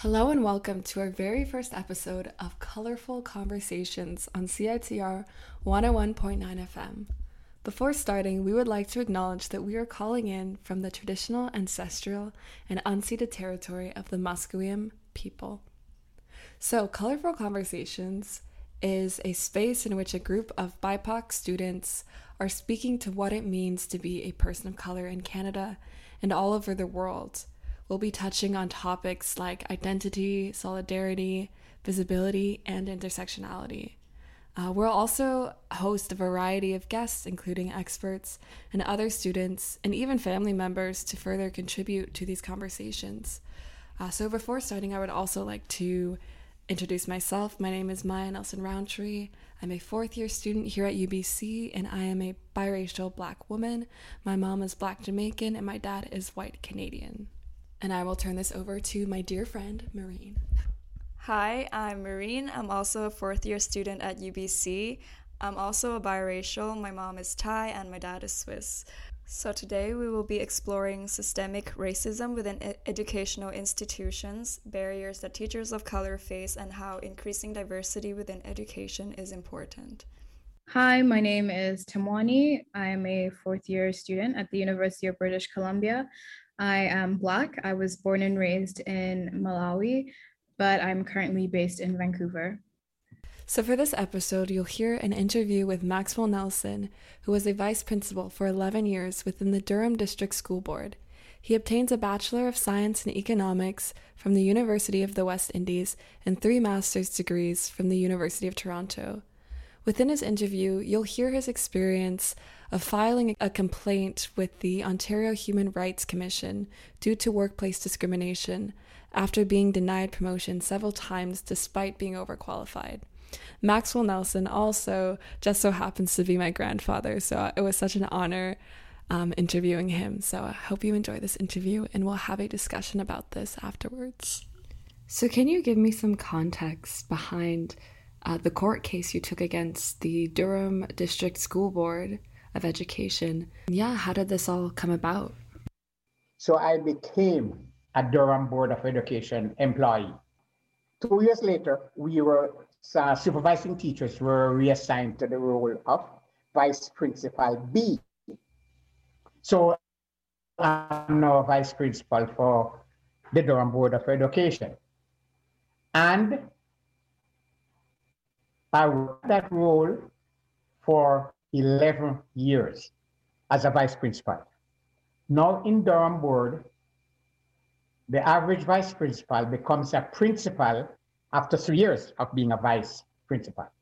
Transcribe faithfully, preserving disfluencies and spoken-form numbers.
Hello and welcome to our very first episode of Colorful Conversations on C I T R one oh one point nine F M. Before starting, we would like to acknowledge that we are calling in from the traditional, ancestral, and unceded territory of the Musqueam people. So, Colorful Conversations is a space in which a group of B I P O C students are speaking to what it means to be a person of color in Canada and all over the world. We'll be touching on topics like identity, solidarity, visibility, and intersectionality. Uh, we'll also host a variety of guests, including experts and other students, and even family members to further contribute to these conversations. Uh, so before starting, I would also like to introduce myself. My name is Maya Nelson Roundtree. I'm a fourth year student here at U B C, and I am a biracial Black woman. My mom is Black Jamaican, and my dad is white Canadian. And I will turn this over to my dear friend, Maureen. Hi, I'm Maureen. I'm also a fourth year student at U B C. I'm also a biracial. My mom is Thai and my dad is Swiss. So today we will be exploring systemic racism within e- educational institutions, barriers that teachers of color face, and how increasing diversity within education is important. Hi, my name is Tamwani. I am a fourth year student at the University of British Columbia. I am Black. I was born and raised in Malawi, but I'm currently based in Vancouver. So for this episode, you'll hear an interview with Maxwell Nelson, who was a vice principal for eleven years within the Durham District School Board. He obtains a Bachelor of Science in Economics from the University of the West Indies and three master's degrees from the University of Toronto. Within his interview, you'll hear his experience of filing a complaint with the Ontario Human Rights Commission due to workplace discrimination after being denied promotion several times despite being overqualified. Maxwell Nelson also just so happens to be my grandfather, so it was such an honor um, interviewing him. So I hope you enjoy this interview, and we'll have a discussion about this afterwards. So can you give me some context behind Uh, the court case you took against the Durham District School Board of Education? Yeah, how did this all come about? So I became a Durham Board of Education employee. Two years later, we were uh, supervising teachers were reassigned to the role of Vice Principal B. So I'm now Vice Principal for the Durham Board of Education. And I worked that role for eleven years as a vice principal. Now in Durham Board, the average vice principal becomes a principal after three years of being a vice principal.